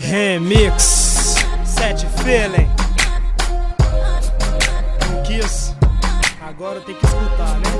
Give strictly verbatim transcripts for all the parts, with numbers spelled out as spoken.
Remix Sete Feeling Não quis, agora tem que escutar, né?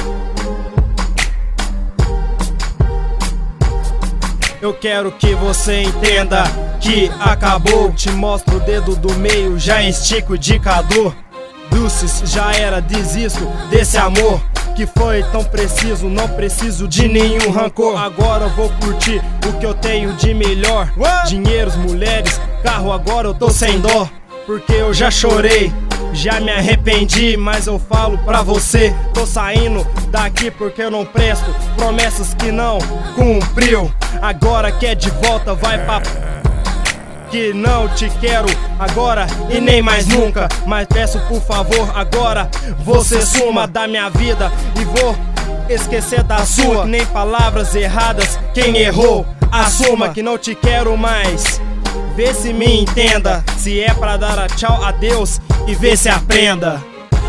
Eu quero que você entenda que acabou. Te mostro o dedo do meio, já estico o indicador. Dulces, já era, desisto desse amor que foi tão preciso, não preciso de nenhum rancor. Agora eu vou curtir o que eu tenho de melhor. Dinheiros, mulheres, carro, agora eu tô sem dó. Porque eu já chorei, já me arrependi, mas eu falo pra você, tô saindo daqui porque eu não presto. Promessas que não cumpriu, agora quer de volta, vai pra... Que não te quero agora e nem mais nunca. Mas peço por favor agora, você suma da minha vida e vou esquecer da sua. Nem palavras erradas, quem errou, assuma que não te quero mais. Vê se me entenda, se é pra dar a tchau, adeus e vê se aprenda.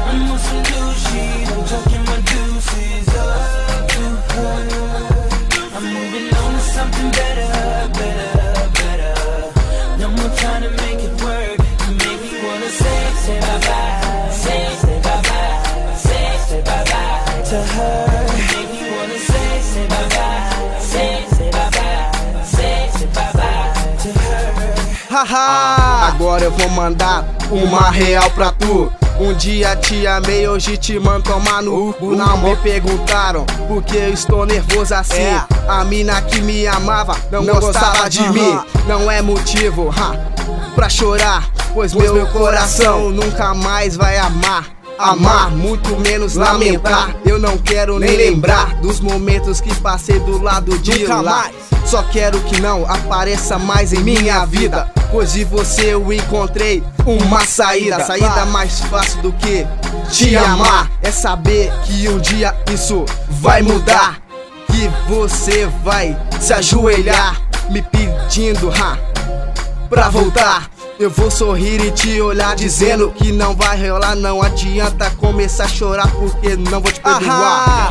Haha, agora eu vou mandar uma real pra tu. Um dia te amei, hoje te mando tomar no cu. Não me perguntaram por que eu estou nervoso assim. É. A mina que me amava não, não gostava de mim. Não é motivo ha, pra chorar, pois, pois meu coração nunca mais vai amar. Amar, muito menos lamentar. Eu não quero nem lembrar dos momentos que passei do lado de lá. Só quero que não apareça mais em minha vida, pois de você eu encontrei uma saída. Saída mais fácil do que te amar é saber que um dia isso vai mudar. Que você vai se ajoelhar me pedindo ha, pra voltar. Eu vou sorrir e te olhar dizendo que não vai rolar. Não adianta começar a chorar porque não vou te perdoar.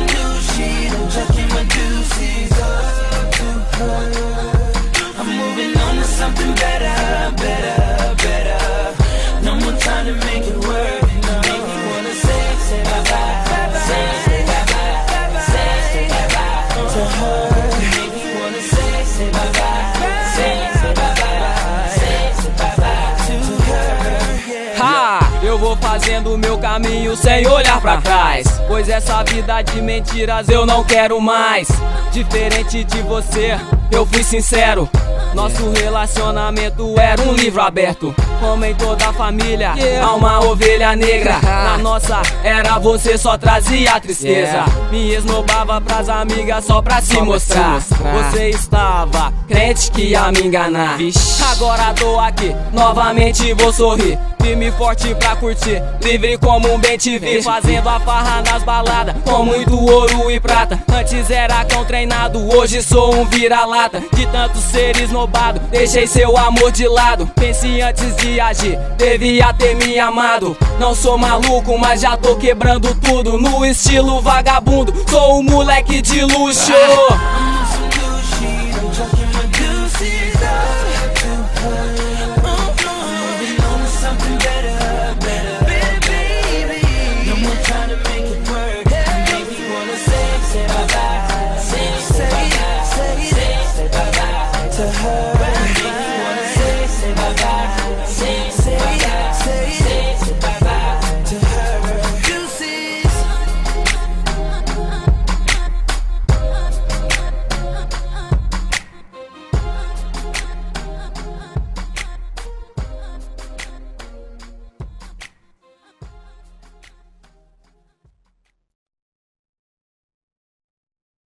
Eu vou fazendo o meu caminho sem olhar pra trás, pois essa vida de mentiras eu não quero mais. Diferente de você, eu fui sincero. Nosso relacionamento era um livro aberto, como em toda a família, há uma ovelha negra. Na nossa era você só trazia tristeza, me esnobava pras amigas só pra se mostrar. Você estava crente que ia me enganar. Agora tô aqui, novamente vou sorrir, firme e forte pra curtir, livre como um bem te vi. Fazendo a farra nas baladas, com muito ouro e prata. Antes era cão treinado, hoje sou um vira-lata. De tanto ser esnobado, deixei seu amor de lado. Pense antes de agir, devia ter me amado. Não sou maluco, mas já tô quebrando tudo no estilo vagabundo. Sou um moleque de luxo.